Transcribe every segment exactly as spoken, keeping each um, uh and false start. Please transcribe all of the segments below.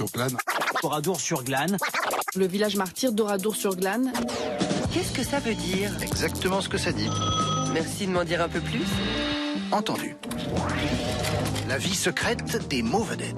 Glane. Oradour-sur-Glane. Le village martyr d'Oradour-sur-Glane. Qu'est-ce que ça veut dire? Exactement ce que ça dit. Merci de m'en dire un peu plus. Entendu. La vie secrète des mots-vedettes.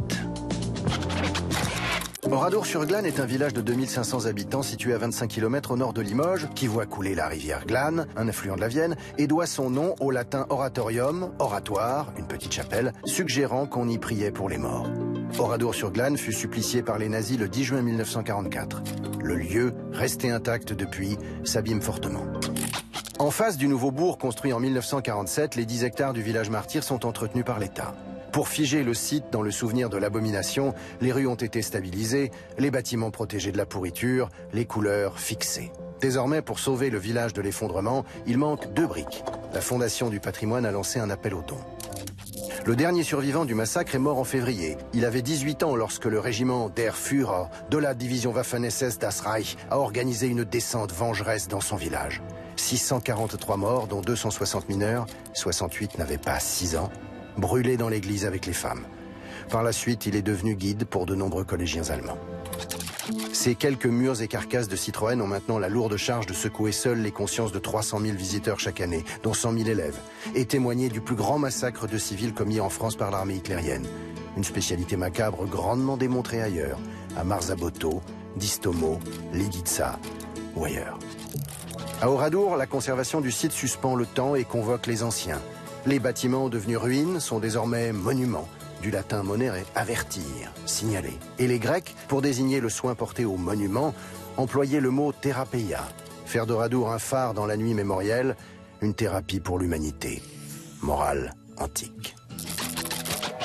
Oradour-sur-Glane est un village de deux mille cinq cents habitants situé à vingt-cinq kilomètres au nord de Limoges, qui voit couler la rivière Glane, un affluent de la Vienne, et doit son nom au latin oratorium, oratoire, une petite chapelle, suggérant qu'on y priait pour les morts. Oradour-sur-Glane fut supplicié par les nazis le dix juin mille neuf cent quarante-quatre. Le lieu, resté intact depuis, s'abîme fortement. En face du nouveau bourg construit en mille neuf cent quarante-sept, les dix hectares du village martyr sont entretenus par l'État. Pour figer le site dans le souvenir de l'abomination, les rues ont été stabilisées, les bâtiments protégés de la pourriture, les couleurs fixées. Désormais, pour sauver le village de l'effondrement, il manque deux briques. La Fondation du patrimoine a lancé un appel aux dons. Le dernier survivant du massacre est mort en février. Il avait dix-huit ans lorsque le régiment Der Führer de la division Waffen-S S das Reich a organisé une descente vengeresse dans son village. six cent quarante-trois morts, dont deux cent soixante mineurs, soixante-huit n'avaient pas six ans, brûlés dans l'église avec les femmes. Par la suite, il est devenu guide pour de nombreux collégiens allemands. Ces quelques murs et carcasses de Citroën ont maintenant la lourde charge de secouer seuls les consciences de trois cent mille visiteurs chaque année, dont cent mille élèves, et témoigner du plus grand massacre de civils commis en France par l'armée hitlérienne. Une spécialité macabre grandement démontrée ailleurs, à Marsaboto, Distomo, Lidica ou ailleurs. À Oradour, la conservation du site suspend le temps et convoque les anciens. Les bâtiments devenus ruines sont désormais monuments, du latin monere, avertir, signaler. Et les Grecs, pour désigner le soin porté aux monuments, employaient le mot thérapeia, faire d'Oradour un phare dans la nuit mémorielle, une thérapie pour l'humanité. Morale antique.